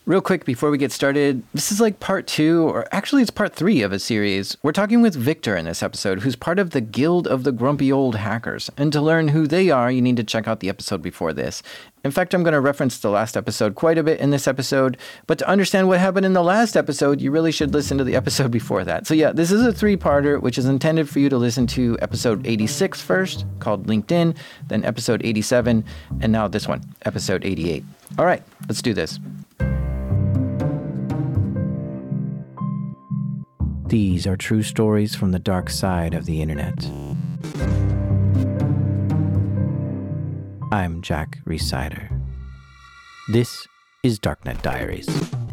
Real quick, before we get started, this is like part 2, or actually it's part 3 of a series. We're talking with Victor in this episode, who's part of the Guild of the Grumpy Old Hackers. And to learn who they are, you need to check out the episode before this. In fact, I'm going to reference the last episode quite a bit in this episode, but to understand what happened in the last episode, you really should listen to the episode before that. So yeah, this is a 3-parter, which is intended for you to listen to episode 86 first, called LinkedIn, then episode 87, and now this one, episode 88. All right, let's do this. These are true stories from the dark side of the internet. I'm Jack Rhysider. This is Darknet Diaries.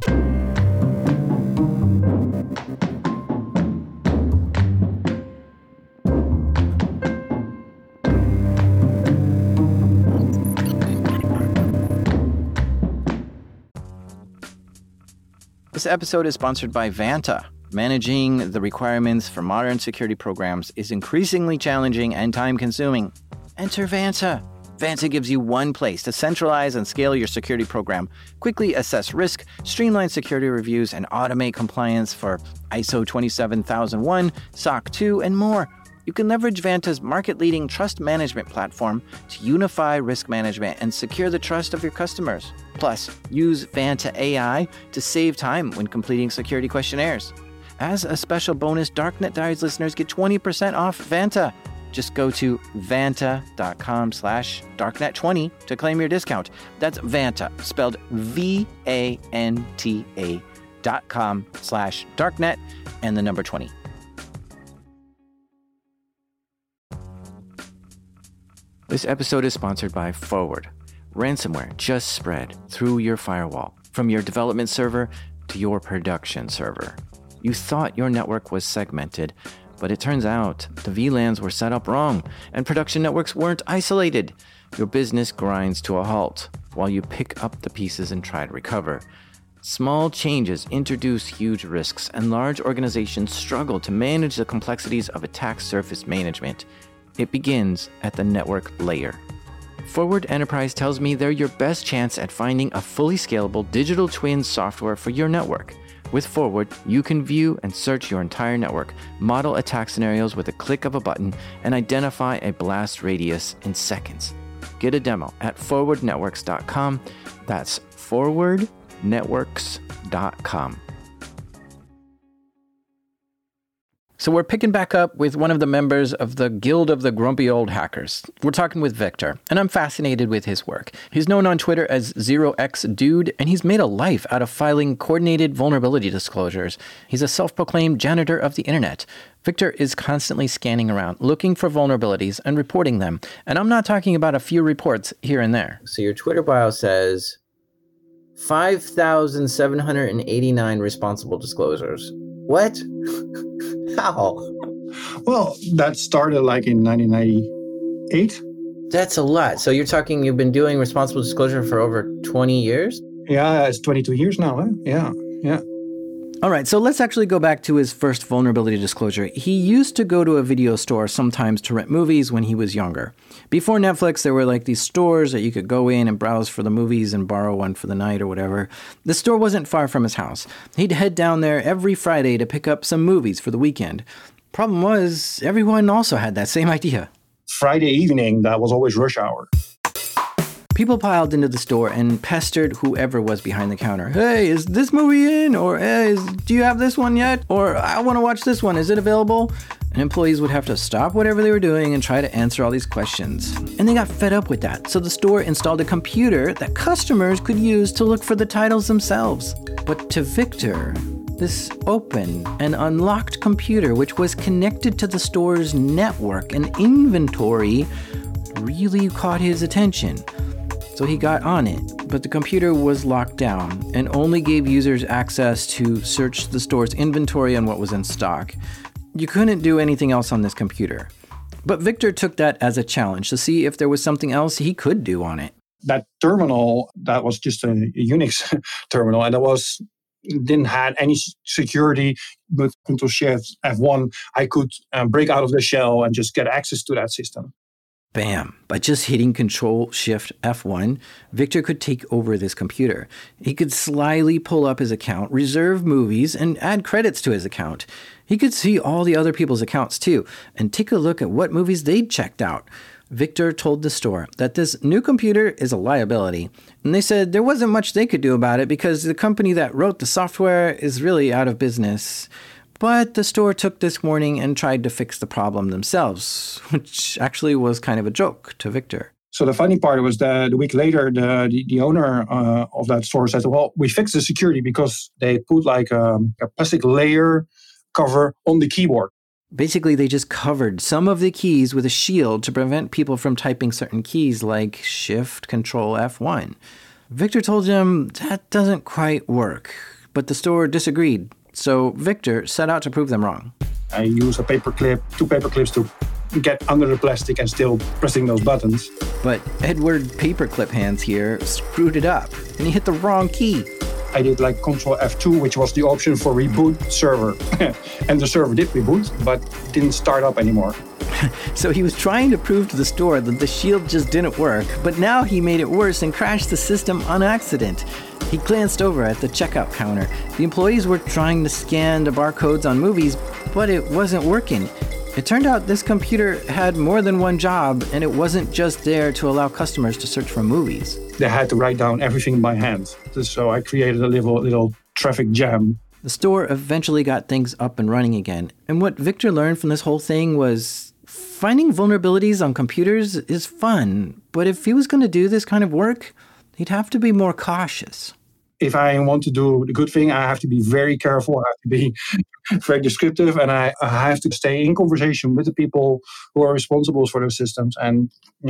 This episode is sponsored by Vanta. Managing the requirements for modern security programs is increasingly challenging and time-consuming. Enter Vanta. Vanta gives you one place to centralize and scale your security program, quickly assess risk, streamline security reviews, and automate compliance for ISO 27001, SOC 2, and more. You can leverage Vanta's market-leading trust management platform to unify risk management and secure the trust of your customers. Plus, use Vanta AI to save time when completing security questionnaires. As a special bonus, Darknet Diaries listeners get 20% off Vanta. Just go to vanta.com/darknet20 to claim your discount. That's Vanta, spelled VANTA.com/darknet and the number 20. This episode is sponsored by Forward. Ransomware just spread through your firewall, from your development server to your production server. You thought your network was segmented, but it turns out the VLANs were set up wrong and production networks weren't isolated. Your business grinds to a halt while you pick up the pieces and try to recover. Small changes introduce huge risks, and large organizations struggle to manage the complexities of attack surface management. It begins at the network layer. Forward Enterprise tells me they're your best chance at finding a fully scalable digital twin software for your network. With Forward, you can view and search your entire network, model attack scenarios with a click of a button, and identify a blast radius in seconds. Get a demo at forwardnetworks.com. That's forwardnetworks.com. So we're picking back up with one of the members of the Guild of the Grumpy Old Hackers. We're talking with Victor, and I'm fascinated with his work. He's known on Twitter as 0xDude, and he's made a life out of filing coordinated vulnerability disclosures. He's a self-proclaimed janitor of the internet. Victor is constantly scanning around, looking for vulnerabilities and reporting them. And I'm not talking about a few reports here and there. So your Twitter bio says 5,789 responsible disclosures. What? How? Well, that started like in 1998. That's a lot. So you're talking you've been doing responsible disclosure for over 20 years? Yeah, it's 22 years now. Huh? Yeah. All right, so let's actually go back to his first vulnerability disclosure. He used to go to a video store sometimes to rent movies when he was younger. Before Netflix, there were like these stores that you could go in and browse for the movies and borrow one for the night or whatever. The store wasn't far from his house. He'd head down there every Friday to pick up some movies for the weekend. Problem was, everyone also had that same idea. Friday evening, that was always rush hour. People piled into the store and pestered whoever was behind the counter. Hey, is this movie in? Or hey, do you have this one yet? Or I want to watch this one. Is it available? And employees would have to stop whatever they were doing and try to answer all these questions. And they got fed up with that. So the store installed a computer that customers could use to look for the titles themselves. But to Victor, this open and unlocked computer, which was connected to the store's network and inventory, really caught his attention. So he got on it, but the computer was locked down and only gave users access to search the store's inventory and what was in stock. You couldn't do anything else on this computer. But Victor took that as a challenge to see if there was something else he could do on it. That terminal, that was just a Unix terminal, and didn't have any security, but Ctrl Shift F1, I could break out of the shell and just get access to that system. Bam! By just hitting Control-Shift-F1, Victor could take over this computer. He could slyly pull up his account, reserve movies, and add credits to his account. He could see all the other people's accounts too, and take a look at what movies they'd checked out. Victor told the store that this new computer is a liability, and they said there wasn't much they could do about it because the company that wrote the software is really out of business. But the store took this warning and tried to fix the problem themselves, which actually was kind of a joke to Victor. So the funny part was that the week later, the owner of that store said, well, we fixed the security because they put like a plastic layer cover on the keyboard. Basically, they just covered some of the keys with a shield to prevent people from typing certain keys like Shift, Control, F1. Victor told him that doesn't quite work, but the store disagreed. So Victor set out to prove them wrong. I used a paperclip, 2 paper clips to get under the plastic and still pressing those buttons. But Edward Paperclip Hands here screwed it up, and he hit the wrong key. I did like Control F2, which was the option for reboot server. And the server did reboot, but didn't start up anymore. So he was trying to prove to the store that the shield just didn't work, but now he made it worse and crashed the system on accident. He glanced over at the checkout counter. The employees were trying to scan the barcodes on movies, but it wasn't working. It turned out this computer had more than one job, and it wasn't just there to allow customers to search for movies. They had to write down everything by hand. So I created a little traffic jam. The store eventually got things up and running again. And what Victor learned from this whole thing was finding vulnerabilities on computers is fun, but if he was going to do this kind of work, he'd have to be more cautious. If I want to do the good thing, I have to be very careful. I have to be very descriptive, and I have to stay in conversation with the people who are responsible for those systems, and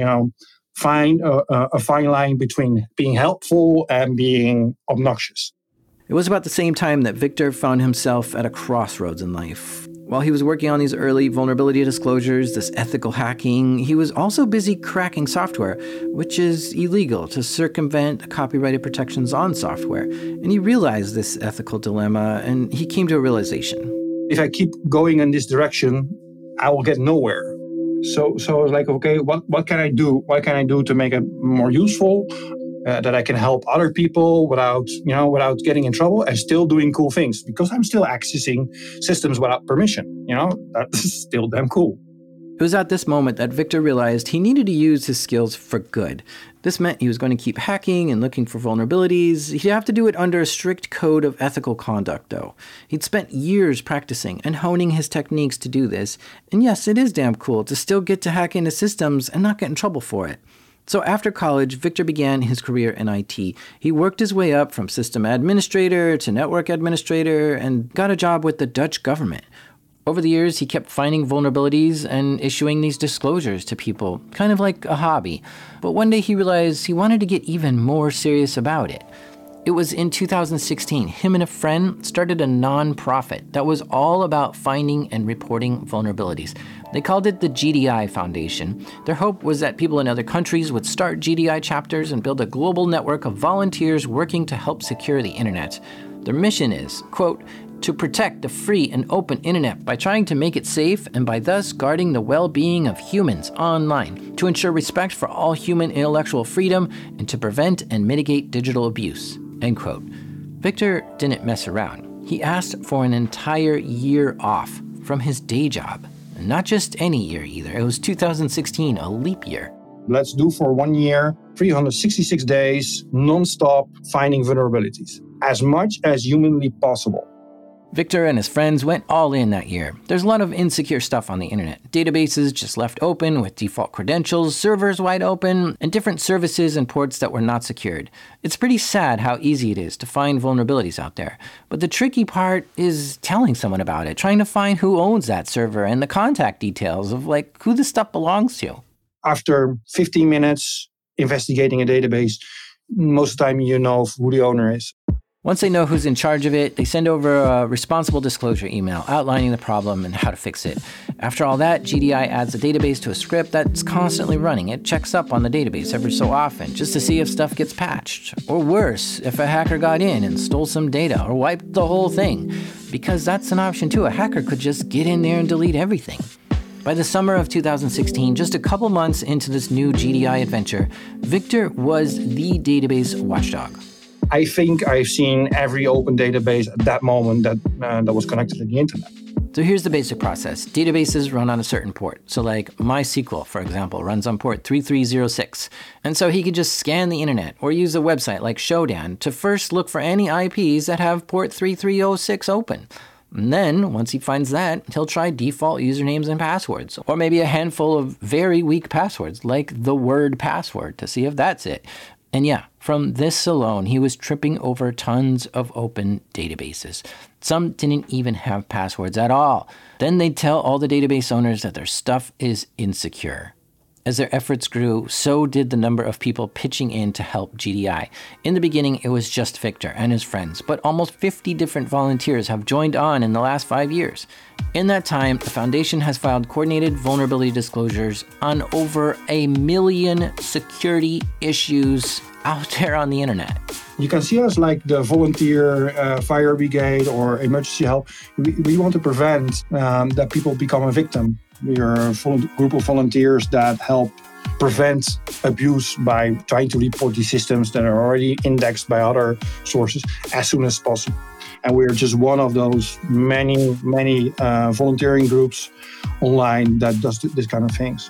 find a fine line between being helpful and being obnoxious. It was about the same time that Victor found himself at a crossroads in life. While he was working on these early vulnerability disclosures, this ethical hacking, he was also busy cracking software, which is illegal to circumvent copyrighted protections on software. And he realized this ethical dilemma, and he came to a realization. If I keep going in this direction, I will get nowhere. So I was like, okay, what can I do? What can I do to make it more useful? That I can help other people without getting in trouble and still doing cool things, because I'm still accessing systems without permission. That's still damn cool. It was at this moment that Victor realized he needed to use his skills for good. This meant he was going to keep hacking and looking for vulnerabilities. He'd have to do it under a strict code of ethical conduct, though. He'd spent years practicing and honing his techniques to do this. And yes, it is damn cool to still get to hack into systems and not get in trouble for it. So after college, Victor began his career in IT. He worked his way up from system administrator to network administrator and got a job with the Dutch government. Over the years, he kept finding vulnerabilities and issuing these disclosures to people, kind of like a hobby. But one day he realized he wanted to get even more serious about it. It was in 2016, him and a friend started a non-profit that was all about finding and reporting vulnerabilities. They called it the GDI Foundation. Their hope was that people in other countries would start GDI chapters and build a global network of volunteers working to help secure the internet. Their mission is, quote, to protect the free and open internet by trying to make it safe and by thus guarding the well-being of humans online, to ensure respect for all human intellectual freedom, and to prevent and mitigate digital abuse, end quote. Victor didn't mess around. He asked for an entire year off from his day job. And not just any year either. It was 2016, a leap year. Let's do for 1 year, 366 days, non-stop finding vulnerabilities, as much as humanly possible. Victor and his friends went all in that year. There's a lot of insecure stuff on the internet. Databases just left open with default credentials, servers wide open, and different services and ports that were not secured. It's pretty sad how easy it is to find vulnerabilities out there. But the tricky part is telling someone about it, trying to find who owns that server and the contact details of who the stuff belongs to. After 15 minutes investigating a database, most of the time you know who the owner is. Once they know who's in charge of it, they send over a responsible disclosure email outlining the problem and how to fix it. After all that, GDI adds the database to a script that's constantly running. It checks up on the database every so often just to see if stuff gets patched. Or worse, if a hacker got in and stole some data or wiped the whole thing. Because that's an option too. A hacker could just get in there and delete everything. By the summer of 2016, just a couple months into this new GDI adventure, Victor was the database watchdog. I think I've seen every open database at that moment that was connected to the internet. So here's the basic process. Databases run on a certain port. So like MySQL, for example, runs on port 3306. And so he could just scan the internet or use a website like Shodan to first look for any IPs that have port 3306 open. And then, once he finds that, he'll try default usernames and passwords, or maybe a handful of very weak passwords, like the word password, to see if that's it. And yeah, from this alone, he was tripping over tons of open databases. Some didn't even have passwords at all. Then they'd tell all the database owners that their stuff is insecure. As their efforts grew, so did the number of people pitching in to help GDI. In the beginning, it was just Victor and his friends, but almost 50 different volunteers have joined on in the last 5 years. In that time, the foundation has filed coordinated vulnerability disclosures on over 1 million security issues out there on the internet. You can see us like the volunteer fire brigade or emergency help. We want to prevent that people become a victim. We are a group of volunteers that help prevent abuse by trying to report these systems that are already indexed by other sources as soon as possible. And we're just one of those many volunteering groups online that does this kind of things.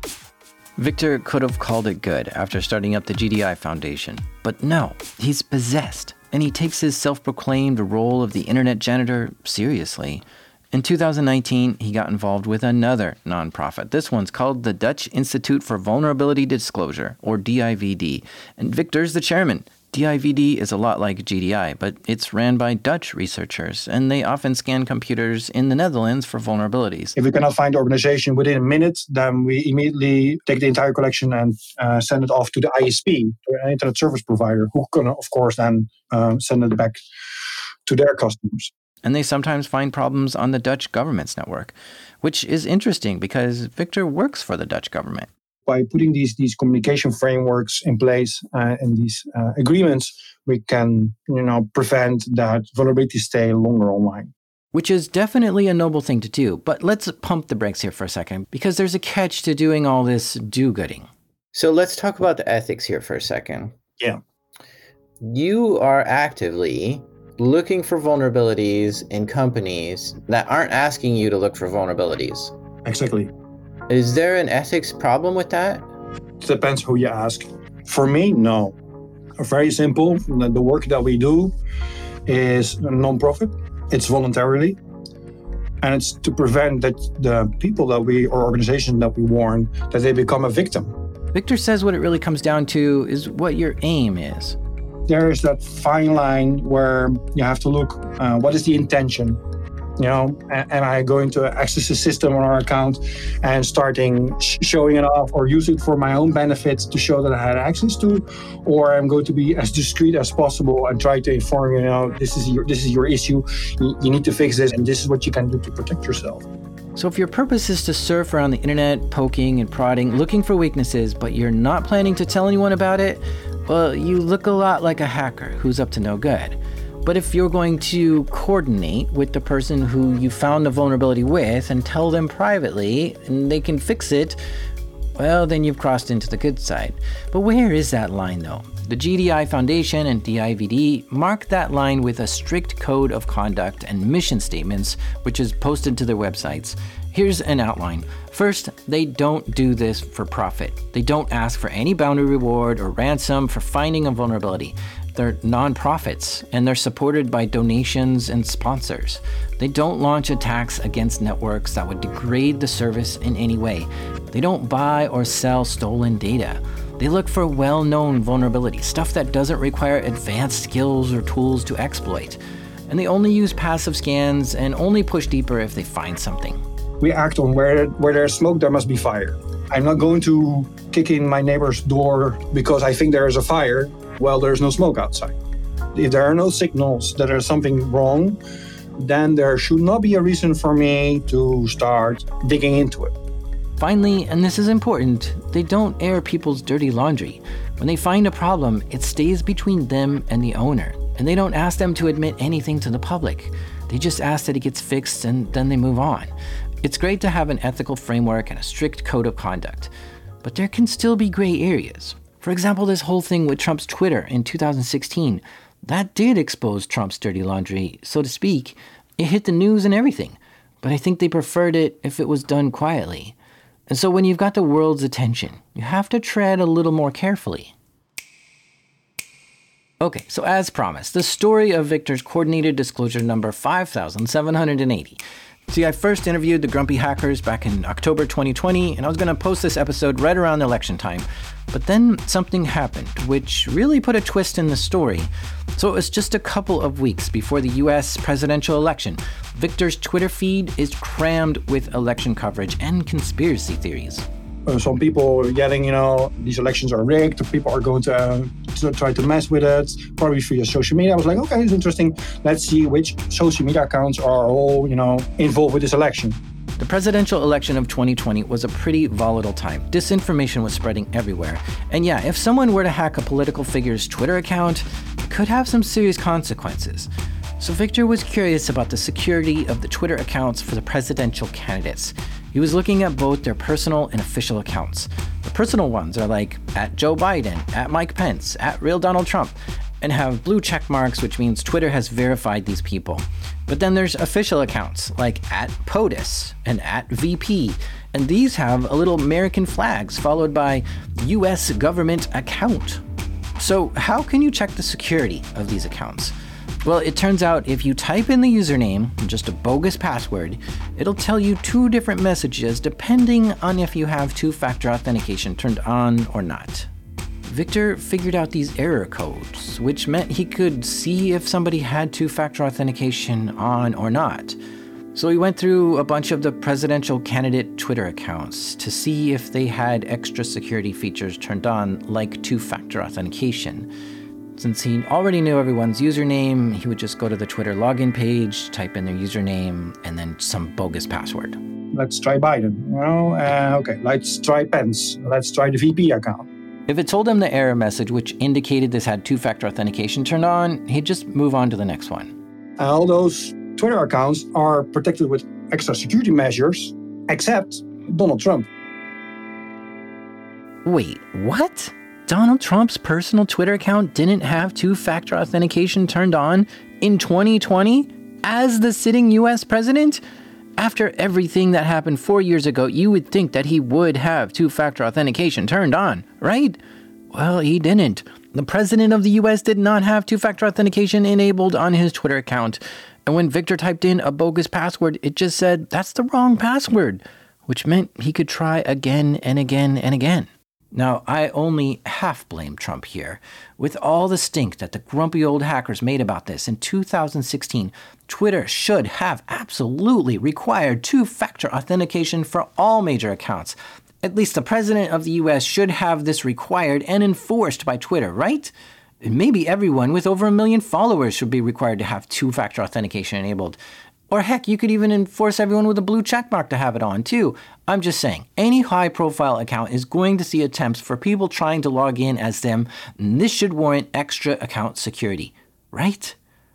Victor could have called it good after starting up the GDI Foundation, but no, he's possessed, and he takes his self-proclaimed role of the internet janitor seriously. In 2019, he got involved with another nonprofit. This one's called the Dutch Institute for Vulnerability Disclosure, or DIVD, and Victor's the chairman. DIVD is a lot like GDI, but it's ran by Dutch researchers, and they often scan computers in the Netherlands for vulnerabilities. If we cannot find the organization within a minute, then we immediately take the entire collection and send it off to the ISP, an internet service provider, who can, of course, then send it back to their customers. And they sometimes find problems on the Dutch government's network, which is interesting because Victor works for the Dutch government. By putting these communication frameworks in place and these agreements, we can, prevent that vulnerabilities stay longer online. Which is definitely a noble thing to do. But let's pump the brakes here for a second, because there's a catch to doing all this do-gooding. So let's talk about the ethics here for a second. Yeah. You are actively looking for vulnerabilities in companies that aren't asking you to look for vulnerabilities. Exactly. Is there an ethics problem with that? It depends who you ask. For me, no. Very simple. The work that we do is non-profit. It's voluntarily. And it's to prevent that the people that or organizations that we warn, that they become a victim. Victor says what it really comes down to is what your aim is. There is that fine line where you have to look, what is the intention? Am I going to access the system on our account and starting showing it off or use it for my own benefits to show that I had access to? Or I'm going to be as discreet as possible and try to inform this is your issue. You need to fix this, and this is what you can do to protect yourself. So if your purpose is to surf around the internet, poking and prodding, looking for weaknesses, but you're not planning to tell anyone about it, well, you look a lot like a hacker who's up to no good. But if you're going to coordinate with the person who you found the vulnerability with and tell them privately and they can fix it, well, then you've crossed into the good side. But where is that line, though? The GDI Foundation and DIVD mark that line with a strict code of conduct and mission statements, which is posted to their websites. Here's an outline. First, they don't do this for profit. They don't ask for any bounty reward or ransom for finding a vulnerability. They're non-profits, and they're supported by donations and sponsors. They don't launch attacks against networks that would degrade the service in any way. They don't buy or sell stolen data. They look for well-known vulnerabilities, stuff that doesn't require advanced skills or tools to exploit. And they only use passive scans and only push deeper if they find something. We act on where there's smoke, there must be fire. I'm not going to kick in my neighbor's door because I think there is a fire while there's no smoke outside. If there are no signals that there's something wrong, then there should not be a reason for me to start digging into it. Finally, and this is important, they don't air people's dirty laundry. When they find a problem, it stays between them and the owner, and they don't ask them to admit anything to the public. They just ask that it gets fixed and then they move on. It's great to have an ethical framework and a strict code of conduct, but there can still be gray areas. For example, this whole thing with Trump's Twitter in 2016, that did expose Trump's dirty laundry, so to speak. It hit the news and everything, but I think they preferred it if it was done quietly. And so when you've got the world's attention, you have to tread a little more carefully. Okay, so as promised, the story of Victor's coordinated disclosure number 5780. See, I first interviewed the Grumpy Hackers back in October 2020, and I was going to post this episode right around election time. But then something happened, which really put a twist in the story. So it was just a couple of weeks before the US presidential election. Victor's Twitter feed is crammed with election coverage and conspiracy theories. Some people are yelling, these elections are rigged. People are going to try to mess with it, probably via social media. I was like, okay, it's interesting. Let's see which social media accounts are all, involved with this election. The presidential election of 2020 was a pretty volatile time. Disinformation was spreading everywhere. And yeah, if someone were to hack a political figure's Twitter account, it could have some serious consequences. So Victor was curious about the security of the Twitter accounts for the presidential candidates. He was looking at both their personal and official accounts. The personal ones are like @Joe Biden, @Mike Pence, @Real Donald Trump, and have blue check marks, which means Twitter has verified these people. But then there's official accounts like @POTUS and @VP, and these have a little American flags followed by US government account. So how can you check the security of these accounts? Well, it turns out if you type in the username, just a bogus password, it'll tell you two different messages depending on if you have two-factor authentication turned on or not. Victor figured out these error codes, which meant he could see if somebody had two-factor authentication on or not. So he went through a bunch of the presidential candidate Twitter accounts to see if they had extra security features turned on, like two-factor authentication. Since he already knew everyone's username, he would just go to the Twitter login page, type in their username, and then some bogus password. Let's try Biden. Okay, let's try Pence. Let's try the VP account. If it told him the error message, which indicated this had two-factor authentication turned on, he'd just move on to the next one. All those Twitter accounts are protected with extra security measures, except Donald Trump. Wait, what? Donald Trump's personal Twitter account didn't have two-factor authentication turned on in 2020 as the sitting US president? After everything that happened 4 years ago, you would think that he would have two-factor authentication turned on, right? Well, he didn't. The president of the US did not have two-factor authentication enabled on his Twitter account. And when Victor typed in a bogus password, it just said, that's the wrong password, which meant he could try again and again and again. Now, I only half blame Trump here. With all the stink that the grumpy old hackers made about this in 2016, Twitter should have absolutely required two-factor authentication for all major accounts. At least the president of the US should have this required and enforced by Twitter, right? Maybe everyone with over 1 million followers should be required to have two-factor authentication enabled. Or heck, you could even enforce everyone with a blue checkmark to have it on too. I'm just saying, any high-profile account is going to see attempts for people trying to log in as them, and this should warrant extra account security, right?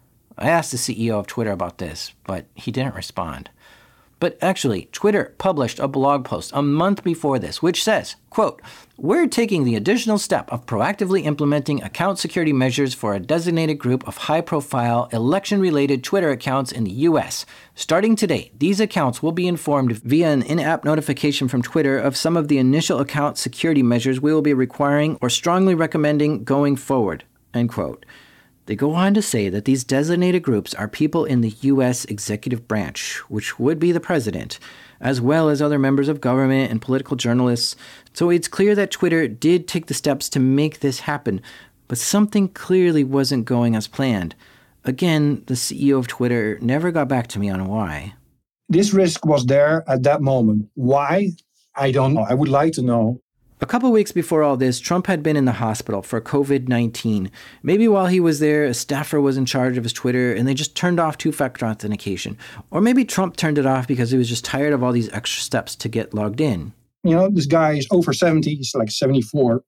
I asked the CEO of Twitter about this, but he didn't respond. But actually, Twitter published a blog post a month before this, which says, quote, "We're taking the additional step of proactively implementing account security measures for a designated group of high-profile, election-related Twitter accounts in the U.S. Starting today, these accounts will be informed via an in-app notification from Twitter of some of the initial account security measures we will be requiring or strongly recommending going forward," end quote. They go on to say that these designated groups are people in the U.S. executive branch, which would be the president, as well as other members of government and political journalists. So it's clear that Twitter did take the steps to make this happen, but something clearly wasn't going as planned. Again, the CEO of Twitter never got back to me on why. This risk was there at that moment. Why? I don't know. I would like to know. A couple weeks before all this, Trump had been in the hospital for COVID-19. Maybe while he was there, a staffer was in charge of his Twitter and they just turned off two-factor authentication. Or maybe Trump turned it off because he was just tired of all these extra steps to get logged in. This guy is over 70, he's like 74.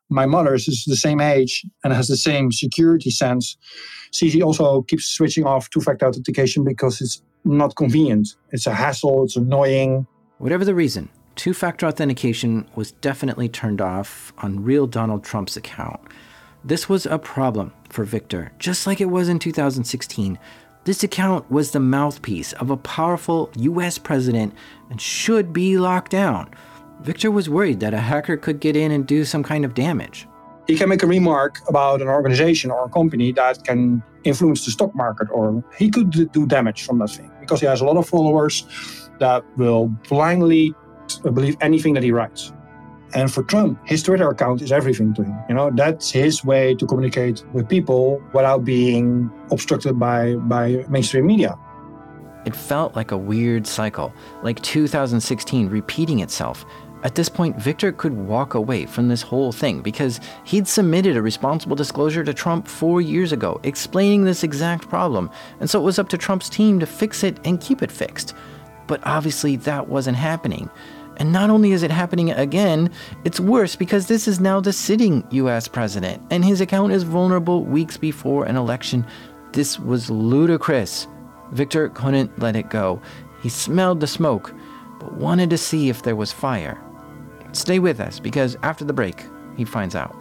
my mother is the same age and has the same security sense. She also keeps switching off two-factor authentication because it's not convenient. It's a hassle, it's annoying. Whatever the reason, two-factor authentication was definitely turned off on real Donald Trump's account. This was a problem for Victor, just like it was in 2016. This account was the mouthpiece of a powerful US president and should be locked down. Victor was worried that a hacker could get in and do some kind of damage. He can make a remark about an organization or a company that can influence the stock market, or he could do damage from that thing because he has a lot of followers that will blindly believe anything that he writes. And for Trump, his Twitter account is everything to him. That's his way to communicate with people without being obstructed by mainstream media. It felt like a weird cycle, like 2016 repeating itself. At this point, Victor could walk away from this whole thing because he'd submitted a responsible disclosure to Trump 4 years ago, explaining this exact problem. And so it was up to Trump's team to fix it and keep it fixed. But obviously that wasn't happening. And not only is it happening again, it's worse because this is now the sitting US president, and his account is vulnerable weeks before an election. This was ludicrous. Victor couldn't let it go. He smelled the smoke, but wanted to see if there was fire. Stay with us, because after the break, he finds out.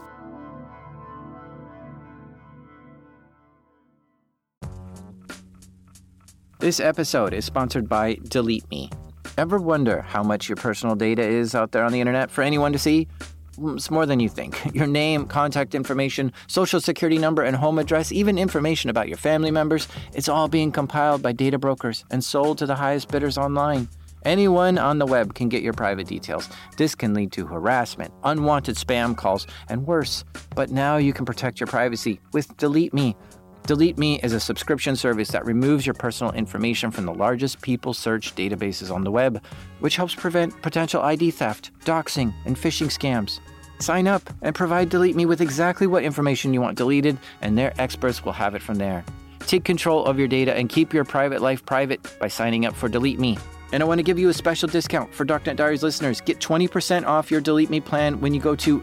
This episode is sponsored by Delete Me. Ever wonder how much your personal data is out there on the internet for anyone to see? It's more than you think. Your name, contact information, social security number, and home address, even information about your family members, it's all being compiled by data brokers and sold to the highest bidders online. Anyone on the web can get your private details. This can lead to harassment, unwanted spam calls, and worse. But now you can protect your privacy with Delete Me. Delete Me is a subscription service that removes your personal information from the largest people search databases on the web, which helps prevent potential ID theft, doxing, and phishing scams. Sign up and provide Delete Me with exactly what information you want deleted, and their experts will have it from there. Take control of your data and keep your private life private by signing up for Delete Me. And I want to give you a special discount for Darknet Diaries listeners. Get 20% off your Delete Me plan when you go to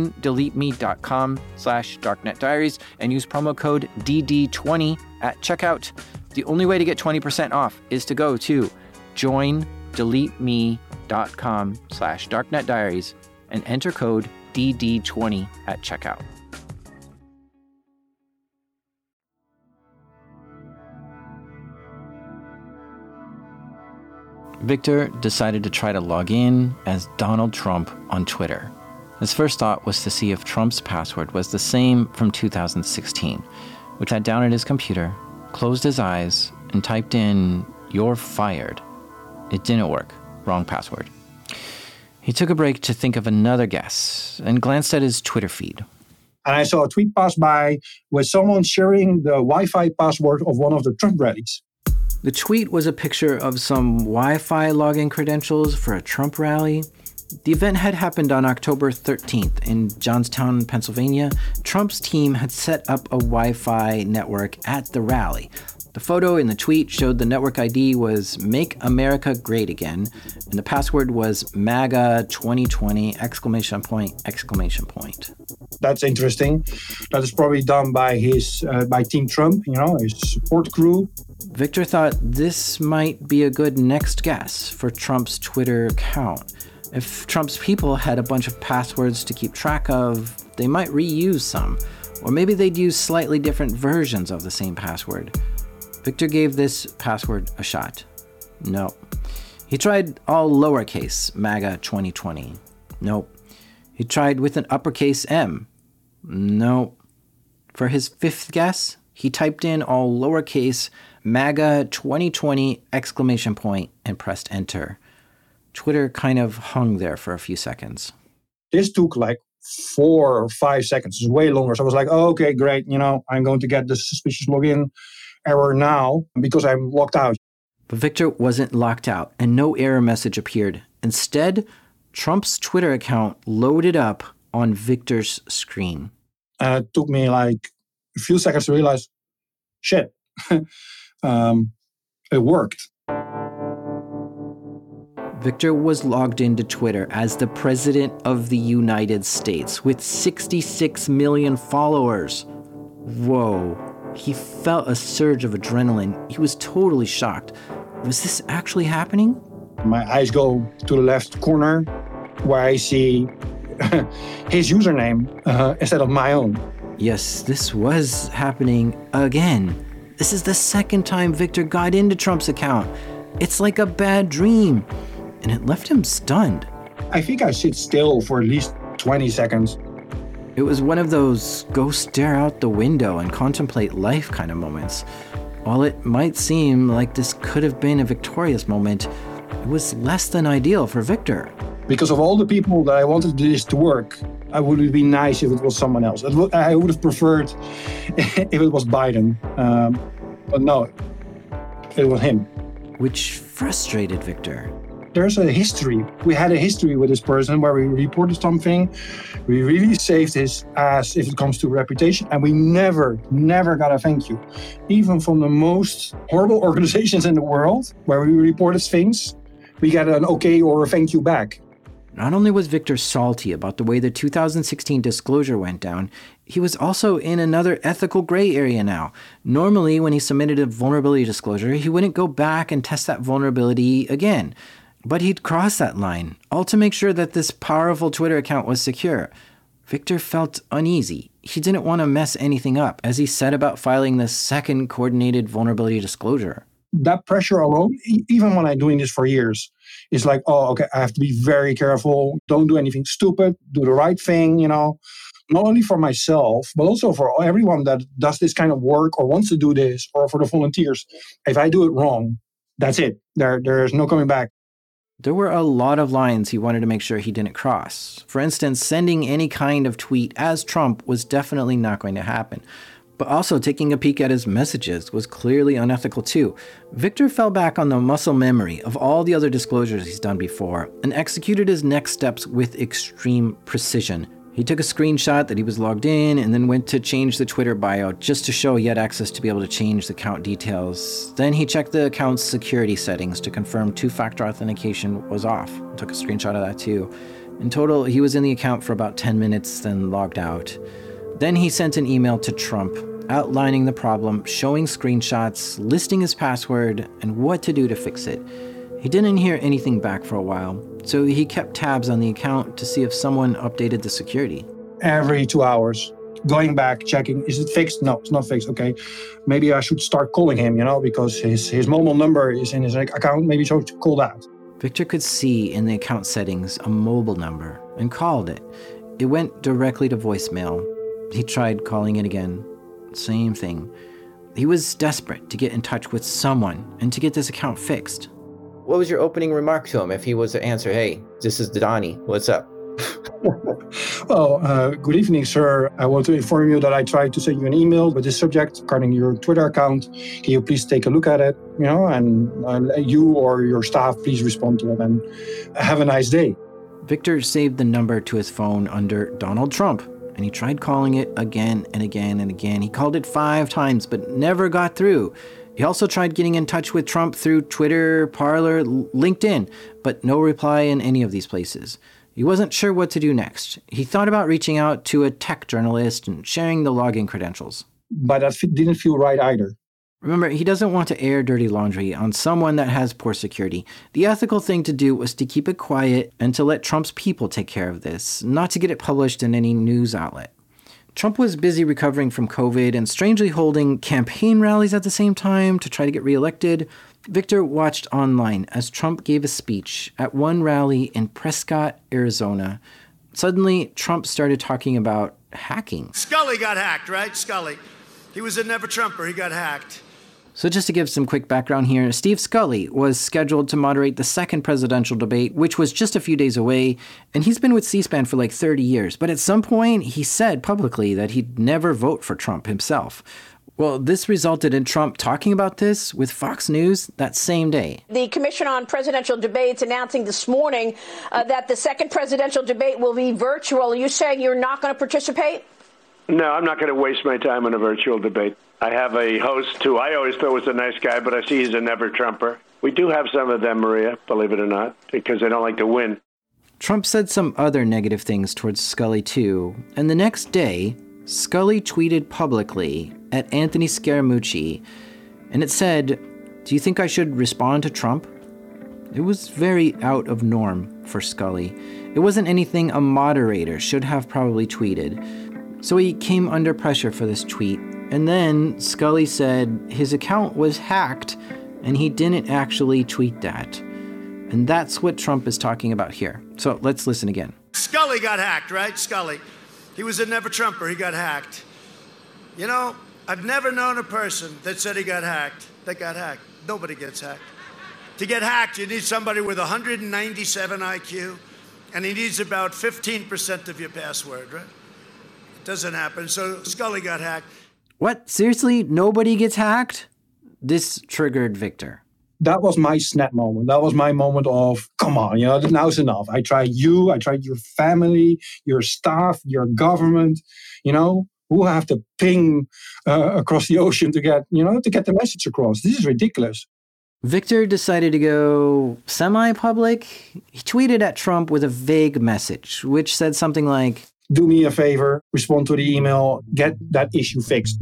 joindeleteme.com/darknetdiaries and use promo code DD20 at checkout. The only way to get 20% off is to go to joindeleteme.com/darknetdiaries and enter code DD20 at checkout. Victor decided to try to log in as Donald Trump on Twitter. His first thought was to see if Trump's password was the same from 2016, which sat down at his computer, closed his eyes, and typed in, "You're fired." It didn't work. Wrong password. He took a break to think of another guess and glanced at his Twitter feed. And I saw a tweet pass by with someone sharing the Wi-Fi password of one of the Trump rallies. The tweet was a picture of some Wi-Fi login credentials for a Trump rally. The event had happened on October 13th in Johnstown, Pennsylvania. Trump's team had set up a Wi-Fi network at the rally. The photo in the tweet showed the network ID was Make America Great Again, and the password was MAGA 2020 ! That's interesting. That is probably done by by Team Trump, his support crew. Victor thought this might be a good next guess for Trump's Twitter account. If Trump's people had a bunch of passwords to keep track of, they might reuse some, or maybe they'd use slightly different versions of the same password. Victor gave this password a shot. Nope. He tried all lowercase MAGA 2020. Nope. He tried with an uppercase M. Nope. For his fifth guess, he typed in all lowercase MAGA 2020 ! And pressed enter. Twitter kind of hung there for a few seconds. This took like 4 or 5 seconds. It's way longer. So I was like, oh, okay, great. I'm going to get the suspicious login error now because I'm locked out. But Victor wasn't locked out and no error message appeared. Instead, Trump's Twitter account loaded up on Victor's screen. It took me like a few seconds to realize, shit, it worked. Victor was logged into Twitter as the President of the United States with 66 million followers. Whoa. He felt a surge of adrenaline. He was totally shocked. Was this actually happening? My eyes go to the left corner where I see his username instead of my own. Yes, this was happening again. This is the second time Victor got into Trump's account. It's like a bad dream, and it left him stunned. I think I sit still for at least 20 seconds. It was one of those go stare out the window and contemplate life kind of moments. While it might seem like this could have been a victorious moment, it was less than ideal for Victor. Because of all the people that I wanted this to work, it would be nice if it was someone else. I would have preferred if it was Biden. But no, it was him. Which frustrated Victor. There's a history. We had a history with this person where we reported something. We really saved his ass if it comes to reputation. And we never got a thank you. Even from the most horrible organizations in the world where we reported things, we got an okay or a thank you back. Not only was Victor salty about the way the 2016 disclosure went down, he was also in another ethical gray area now. Normally, when he submitted a vulnerability disclosure, he wouldn't go back and test that vulnerability again. But he'd crossed that line, all to make sure that this powerful Twitter account was secure. Victor felt uneasy. He didn't want to mess anything up as he set about filing the second coordinated vulnerability disclosure. That pressure alone, even when I'm doing this for years, is like, oh, okay, I have to be very careful. Don't do anything stupid. Do the right thing, not only for myself, but also for everyone that does this kind of work or wants to do this, or for the volunteers. If I do it wrong, that's it. There's no coming back. There were a lot of lines he wanted to make sure he didn't cross. For instance, sending any kind of tweet as Trump was definitely not going to happen. But also taking a peek at his messages was clearly unethical too. Victor fell back on the muscle memory of all the other disclosures he's done before and executed his next steps with extreme precision. He took a screenshot that he was logged in and then went to change the Twitter bio just to show he had access to be able to change the account details. Then he checked the account's security settings to confirm two-factor authentication was off. Took a screenshot of that too. In total, he was in the account for about 10 minutes, then logged out. Then he sent an email to Trump outlining the problem, showing screenshots, listing his password, and what to do to fix it. He didn't hear anything back for a while, so he kept tabs on the account to see if someone updated the security. Every 2 hours, going back, checking, is it fixed? No, it's not fixed. Okay, maybe I should start calling him, because his mobile number is in his account. Maybe so to call that. Victor could see in the account settings a mobile number and called it. It went directly to voicemail. He tried calling it again. Same thing. He was desperate to get in touch with someone and to get this account fixed. What was your opening remark to him if he was to answer, "Hey, this is Donnie, what's up?" Well, good evening, sir. I want to inform you that I tried to send you an email with this subject regarding your Twitter account. Can you please take a look at it, and you or your staff, please respond to it, and have a nice day. Victor saved the number to his phone under Donald Trump, and he tried calling it again and again and again. He called it 5 times, but never got through. He also tried getting in touch with Trump through Twitter, Parler, LinkedIn, but no reply in any of these places. He wasn't sure what to do next. He thought about reaching out to a tech journalist and sharing the login credentials. But that didn't feel right either. Remember, he doesn't want to air dirty laundry on someone that has poor security. The ethical thing to do was to keep it quiet and to let Trump's people take care of this, not to get it published in any news outlet. Trump was busy recovering from COVID and strangely holding campaign rallies at the same time to try to get reelected. Victor watched online as Trump gave a speech at one rally in Prescott, Arizona. Suddenly, Trump started talking about hacking. Scully got hacked, right? Scully. He was a never-Trumper. He got hacked. So just to give some quick background here, Steve Scully was scheduled to moderate the second presidential debate, which was just a few days away, and he's been with C-SPAN for like 30 years. But at some point, he said publicly that he'd never vote for Trump himself. Well, this resulted in Trump talking about this with Fox News that same day. The Commission on Presidential Debates announcing this morning that the second presidential debate will be virtual. Are you saying you're not going to participate? No, I'm not going to waste my time on a virtual debate. I have a host who I always thought was a nice guy, but I see he's a never-Trumper. We do have some of them, Maria, believe it or not, because they don't like to win. Trump said some other negative things towards Scully too, and the next day, Scully tweeted publicly at Anthony Scaramucci, and it said, "Do you think I should respond to Trump?" It was very out of norm for Scully. It wasn't anything a moderator should have probably tweeted. So he came under pressure for this tweet, and then Scully said his account was hacked and he didn't actually tweet that. And that's what Trump is talking about here. So let's listen again. Scully got hacked, right? Scully. He was a never-Trumper. He got hacked. You know, I've never known a person that said he got hacked that got hacked. Nobody gets hacked. To get hacked, you need somebody with 197 IQ, and he needs about 15% of your password, right? It doesn't happen. So Scully got hacked. What? Seriously? Nobody gets hacked? This triggered Victor. That was my snap moment. That was my moment of, come on, now's enough. I tried you, I tried your family, your staff, your government, who have to ping across the ocean to get the message across. This is ridiculous. Victor decided to go semi-public. He tweeted at Trump with a vague message, which said something like, "Do me a favor, respond to the email, get that issue fixed."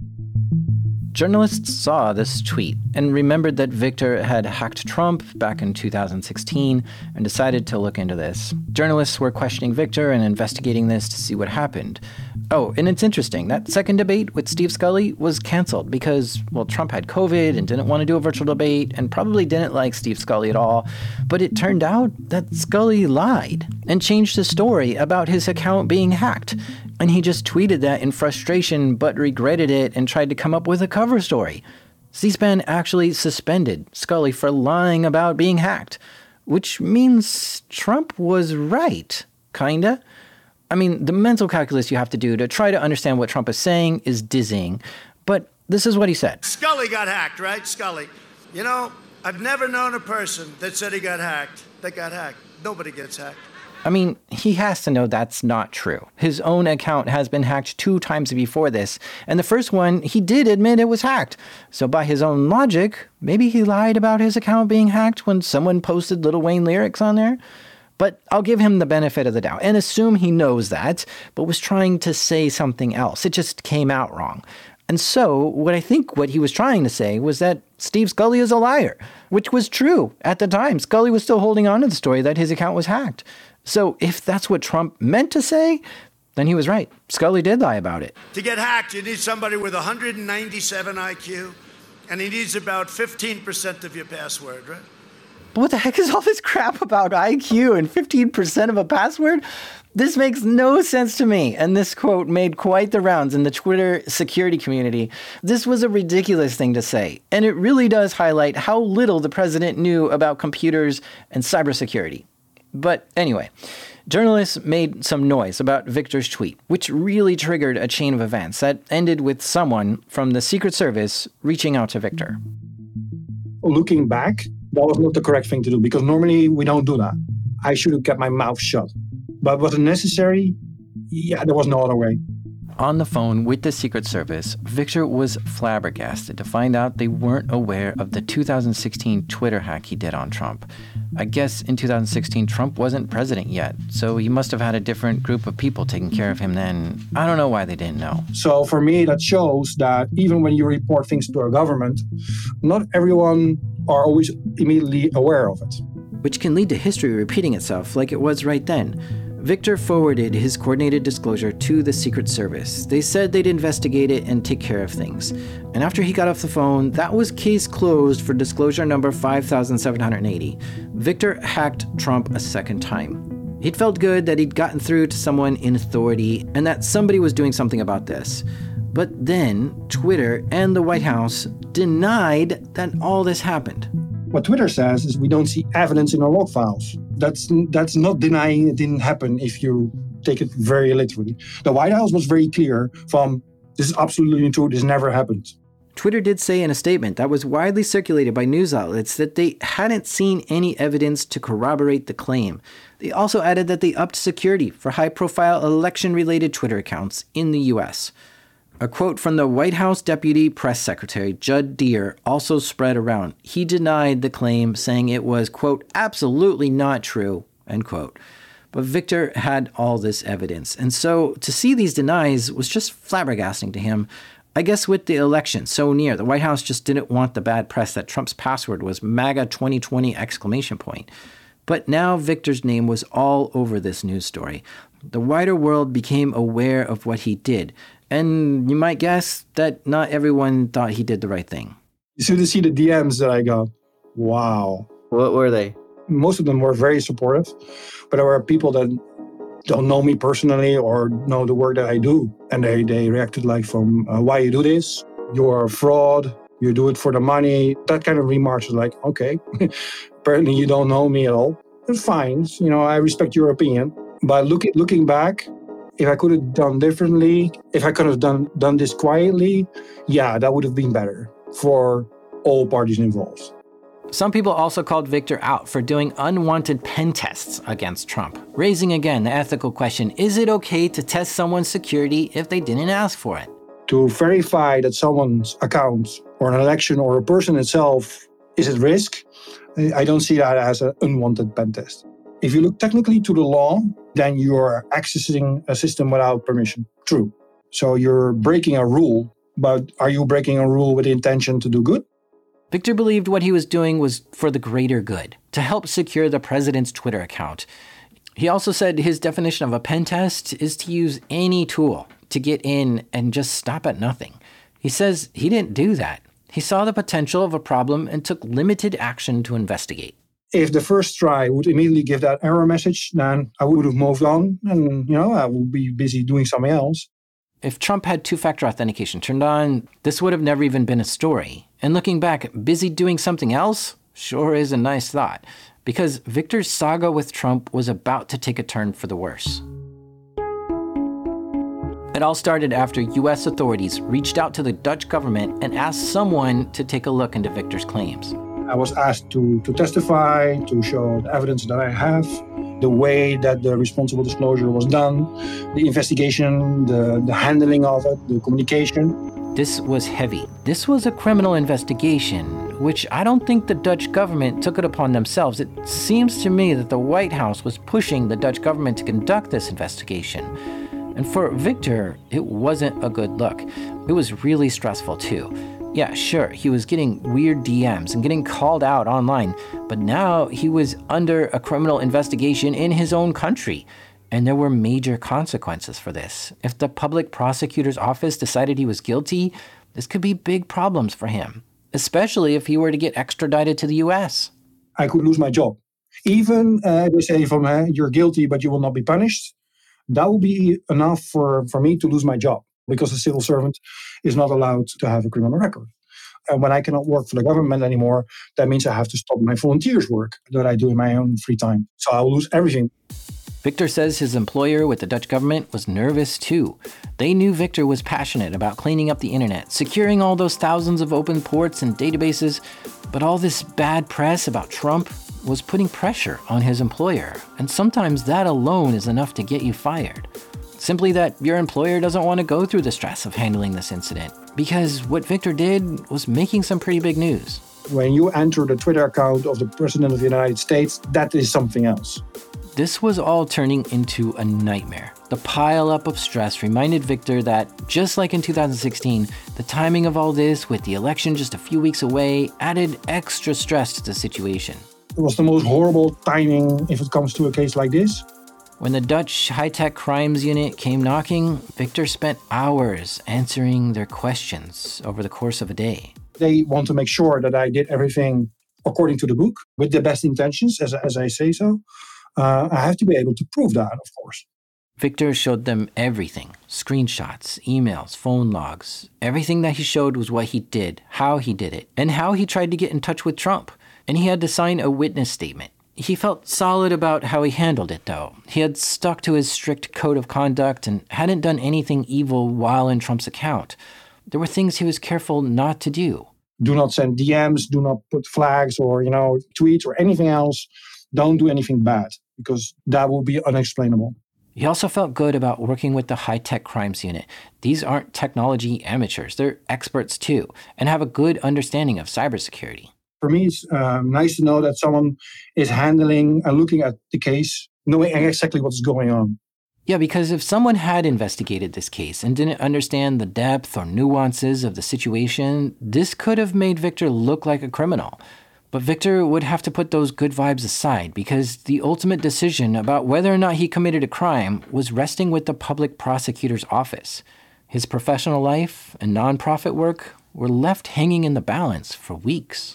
Journalists saw this tweet and remembered that Victor had hacked Trump back in 2016 and decided to look into this. Journalists were questioning Victor and investigating this to see what happened. Oh, and it's interesting, that second debate with Steve Scully was canceled because, Trump had COVID and didn't want to do a virtual debate and probably didn't like Steve Scully at all. But it turned out that Scully lied and changed the story about his account being hacked. And he just tweeted that in frustration, but regretted it and tried to come up with a cover story. C-SPAN actually suspended Scully for lying about being hacked, which means Trump was right, kinda. I mean, the mental calculus you have to do to try to understand what Trump is saying is dizzying, but this is what he said. Scully got hacked, right? Scully. You know, I've never known a person that said he got hacked that got hacked. Nobody gets hacked. I mean, he has to know that's not true. His own account has been hacked 2 times before this, and the first one, he did admit it was hacked. So by his own logic, maybe he lied about his account being hacked when someone posted Lil Wayne lyrics on there? But I'll give him the benefit of the doubt and assume he knows that, but was trying to say something else. It just came out wrong. And so what he was trying to say was that Steve Scully is a liar, which was true at the time. Scully was still holding on to the story that his account was hacked. So if that's what Trump meant to say, then he was right. Scully did lie about it. To get hacked, you need somebody with 197 IQ, and he needs about 15% of your password, right? But what the heck is all this crap about IQ and 15% of a password? This makes no sense to me. And this quote made quite the rounds in the Twitter security community. This was a ridiculous thing to say. And it really does highlight how little the president knew about computers and cybersecurity. But anyway, journalists made some noise about Victor's tweet, which really triggered a chain of events that ended with someone from the Secret Service reaching out to Victor. Looking back, that was not the correct thing to do because normally we don't do that. I should have kept my mouth shut. But was it necessary? Yeah, there was no other way. On the phone with the Secret Service, Victor was flabbergasted to find out they weren't aware of the 2016 Twitter hack he did on Trump. I guess in 2016, Trump wasn't president yet, so he must have had a different group of people taking care of him then. I don't know why they didn't know. So for me, that shows that even when you report things to a government, not everyone are always immediately aware of it. Which can lead to history repeating itself like it was right then. Victor forwarded his coordinated disclosure to the Secret Service. They said they'd investigate it and take care of things. And after he got off the phone, that was case closed for disclosure number 5780. Victor hacked Trump a second time. He'd felt good that he'd gotten through to someone in authority and that somebody was doing something about this. But then Twitter and the White House denied that all this happened. What Twitter says is we don't see evidence in our log files. That's not denying it didn't happen if you take it very literally. The White House was very clear from this is absolutely true, this never happened. Twitter did say in a statement that was widely circulated by news outlets that they hadn't seen any evidence to corroborate the claim. They also added that they upped security for high-profile election-related Twitter accounts in the U.S. A quote from the White House Deputy Press Secretary Judd Deere also spread around. He denied the claim, saying it was, quote, absolutely not true, end quote. But Victor had all this evidence. And so to see these denies was just flabbergasting to him. I guess with the election so near, the White House just didn't want the bad press that Trump's password was MAGA 2020 exclamation point. But now Victor's name was all over this news story. The wider world became aware of what he did. And you might guess that not everyone thought he did the right thing. You should see the DMs that I got. Wow. What were they? Most of them were very supportive, but there were people that don't know me personally or know the work that I do. And they reacted like from, why you do this? You're a fraud. You do it for the money. That kind of remarks is like, okay, apparently you don't know me at all. It's fine. You know, I respect your opinion. But looking back, if I could have done differently, if I could have done this quietly, yeah, that would have been better for all parties involved. Some people also called Victor out for doing unwanted pen tests against Trump, raising again the ethical question, is it okay to test someone's security if they didn't ask for it? To verify that someone's account or an election or a person itself is at risk, I don't see that as an unwanted pen test. If you look technically to the law, then you're accessing a system without permission. True. So you're breaking a rule, but are you breaking a rule with the intention to do good? Victor believed what he was doing was for the greater good, to help secure the president's Twitter account. He also said his definition of a pen test is to use any tool to get in and just stop at nothing. He says he didn't do that. He saw the potential of a problem and took limited action to investigate. If the first try would immediately give that error message, then I would have moved on and, I would be busy doing something else. If Trump had two-factor authentication turned on, this would have never even been a story. And looking back, busy doing something else sure is a nice thought, because Victor's saga with Trump was about to take a turn for the worse. It all started after U.S. authorities reached out to the Dutch government and asked someone to take a look into Victor's claims. I was asked to testify, to show the evidence that I have, the way that the responsible disclosure was done, the investigation, the handling of it, the communication. This was heavy. This was a criminal investigation, which I don't think the Dutch government took it upon themselves. It seems to me that the White House was pushing the Dutch government to conduct this investigation. And for Victor, it wasn't a good look. It was really stressful too. Yeah, sure, he was getting weird DMs and getting called out online, but now he was under a criminal investigation in his own country. And there were major consequences for this. If the public prosecutor's office decided he was guilty, this could be big problems for him, especially if he were to get extradited to the US. I could lose my job. Even if they say from you're guilty, but you will not be punished, that would be enough for me to lose my job, because a civil servant is not allowed to have a criminal record. And when I cannot work for the government anymore, that means I have to stop my volunteers work that I do in my own free time. So I will lose everything. Victor says his employer with the Dutch government was nervous too. They knew Victor was passionate about cleaning up the internet, securing all those thousands of open ports and databases, but all this bad press about Trump was putting pressure on his employer. And sometimes that alone is enough to get you fired. Simply that your employer doesn't want to go through the stress of handling this incident, because what Victor did was making some pretty big news. When you enter the Twitter account of the President of the United States, that is something else. This was all turning into a nightmare. The pile-up of stress reminded Victor that, just like in 2016, the timing of all this, with the election just a few weeks away, added extra stress to the situation. It was the most horrible timing if it comes to a case like this. When the Dutch high-tech crimes unit came knocking, Victor spent hours answering their questions over the course of a day. They want to make sure that I did everything according to the book, with the best intentions, as I say so. I have to be able to prove that, of course. Victor showed them everything. Screenshots, emails, phone logs. Everything that he showed was what he did, how he did it, and how he tried to get in touch with Trump. And he had to sign a witness statement. He felt solid about how he handled it, though. He had stuck to his strict code of conduct and hadn't done anything evil while in Trump's account. There were things he was careful not to do. Do not send DMs, do not put flags or, tweets or anything else. Don't do anything bad, because that will be unexplainable. He also felt good about working with the high-tech crimes unit. These aren't technology amateurs. They're experts too, and have a good understanding of cybersecurity. For me, it's nice to know that someone is handling and looking at the case, knowing exactly what's going on. Yeah, because if someone had investigated this case and didn't understand the depth or nuances of the situation, this could have made Victor look like a criminal. But Victor would have to put those good vibes aside because the ultimate decision about whether or not he committed a crime was resting with the public prosecutor's office. His professional life and nonprofit work were left hanging in the balance for weeks.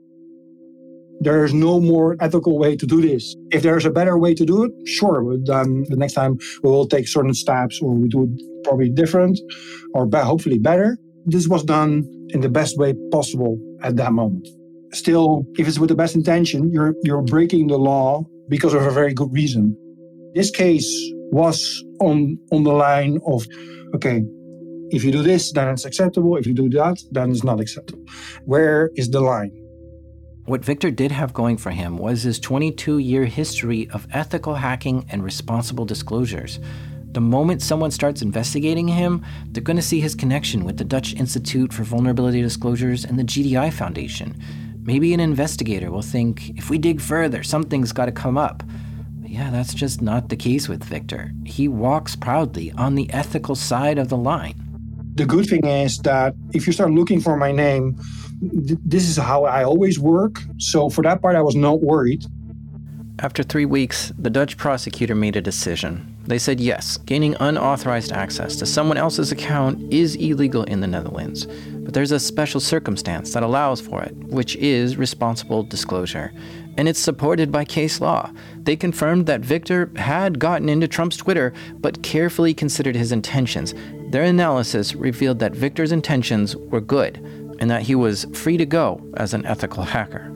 There's no more ethical way to do this. If there's a better way to do it, sure, then the next time we will take certain steps or we do it probably different or hopefully better. This was done in the best way possible at that moment. Still, if it's with the best intention, you're breaking the law because of a very good reason. This case was on the line of, okay, if you do this, then it's acceptable. If you do that, then it's not acceptable. Where is the line? What Victor did have going for him was his 22-year history of ethical hacking and responsible disclosures. The moment someone starts investigating him, they're going to see his connection with the Dutch Institute for Vulnerability Disclosures and the GDI Foundation. Maybe an investigator will think, if we dig further, something's got to come up. But yeah, that's just not the case with Victor. He walks proudly on the ethical side of the line. The good thing is that if you start looking for my name, this is how I always work. So for that part, I was not worried. After 3 weeks, the Dutch prosecutor made a decision. They said yes, gaining unauthorized access to someone else's account is illegal in the Netherlands. But there's a special circumstance that allows for it, which is responsible disclosure. And it's supported by case law. They confirmed that Victor had gotten into Trump's Twitter, but carefully considered his intentions. Their analysis revealed that Victor's intentions were good, and that he was free to go as an ethical hacker.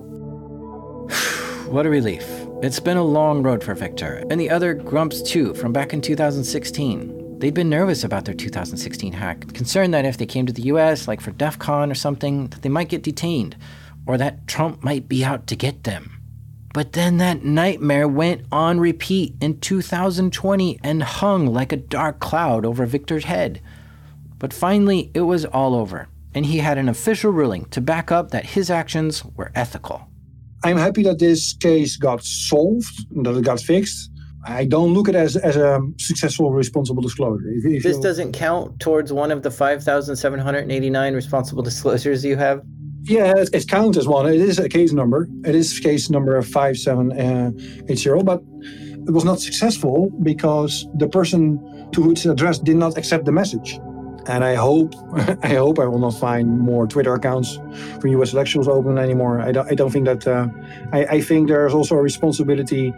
What a relief. It's been a long road for Victor, and the other grumps too, from back in 2016. They'd been nervous about their 2016 hack, concerned that if they came to the US, like for DEF CON or something, that they might get detained, or that Trump might be out to get them. But then that nightmare went on repeat in 2020 and hung like a dark cloud over Victor's head. But finally, it was all over, and he had an official ruling to back up that his actions were ethical. I'm happy that this case got solved, that it got fixed. I don't look at it as a successful responsible disclosure. If this doesn't count towards one of the 5,789 responsible disclosures you have? Yeah, it counts as one. It is a case number. It is case number 5780, but it was not successful because the person to whom it's addressed did not accept the message. And I hope I will not find more Twitter accounts for U.S. elections open anymore. I don't think that. I think there's also a responsibility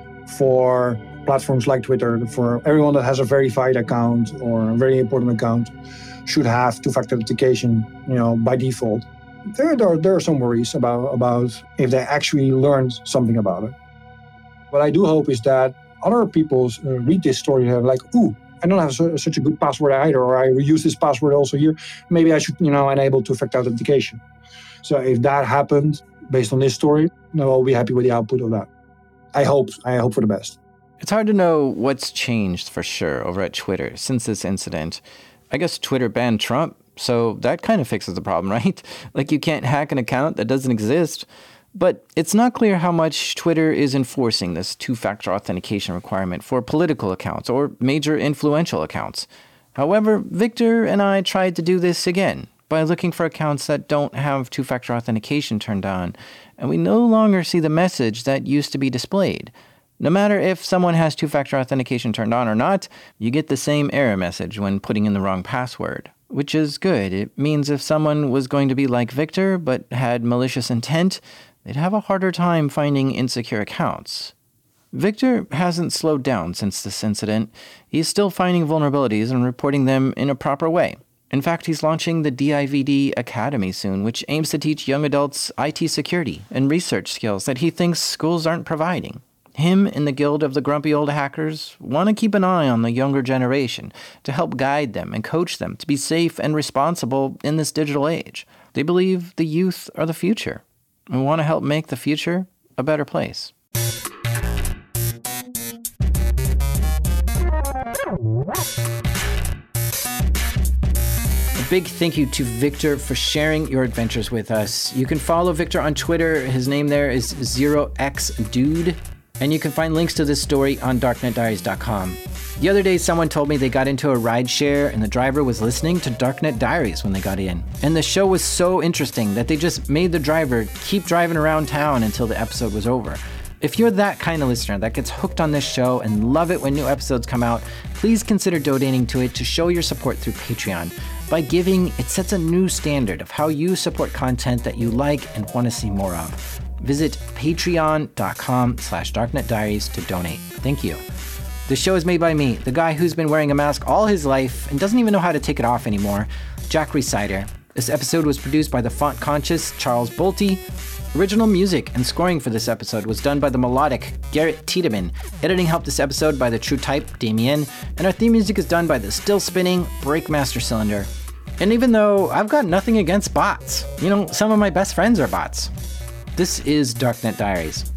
for platforms like Twitter, for everyone that has a verified account or a very important account, should have two-factor authentication, by default. There are some worries about if they actually learned something about it. What I do hope is that other people read this story and are like, ooh, I don't have such a good password either, or I use this password also here. Maybe I should, enable two-factor authentication. So if that happened based on this story, I'll be happy with the output of that. I hope for the best. It's hard to know what's changed for sure over at Twitter since this incident. I guess Twitter banned Trump, so that kind of fixes the problem, right? Like you can't hack an account that doesn't exist. But it's not clear how much Twitter is enforcing this two-factor authentication requirement for political accounts or major influential accounts. However, Victor and I tried to do this again by looking for accounts that don't have two-factor authentication turned on, and we no longer see the message that used to be displayed. No matter if someone has two-factor authentication turned on or not, you get the same error message when putting in the wrong password, which is good. It means if someone was going to be like Victor but had malicious intent, they'd have a harder time finding insecure accounts. Victor hasn't slowed down since this incident. He's still finding vulnerabilities and reporting them in a proper way. In fact, he's launching the DIVD Academy soon, which aims to teach young adults IT security and research skills that he thinks schools aren't providing. Him and the Guild of the Grumpy Old Hackers want to keep an eye on the younger generation to help guide them and coach them to be safe and responsible in this digital age. They believe the youth are the future. We want to help make the future a better place. A big thank you to Victor for sharing your adventures with us. You can follow Victor on Twitter. His name there is 0xdude. And you can find links to this story on darknetdiaries.com. The other day, someone told me they got into a rideshare and the driver was listening to Darknet Diaries when they got in. And the show was so interesting that they just made the driver keep driving around town until the episode was over. If you're that kind of listener that gets hooked on this show and love it when new episodes come out, please consider donating to it to show your support through Patreon. By giving, it sets a new standard of how you support content that you like and want to see more of. Visit patreon.com/darknetdiaries to donate. Thank you. The show is made by me, the guy who's been wearing a mask all his life and doesn't even know how to take it off anymore, Jack Rhysider. This episode was produced by the font-conscious Charles Bolte. Original music and scoring for this episode was done by the melodic Garrett Tiedemann. Editing helped this episode by the True Type, Damien. And our theme music is done by the still-spinning Breakmaster Cylinder. And even though I've got nothing against bots, some of my best friends are bots. This is Darknet Diaries.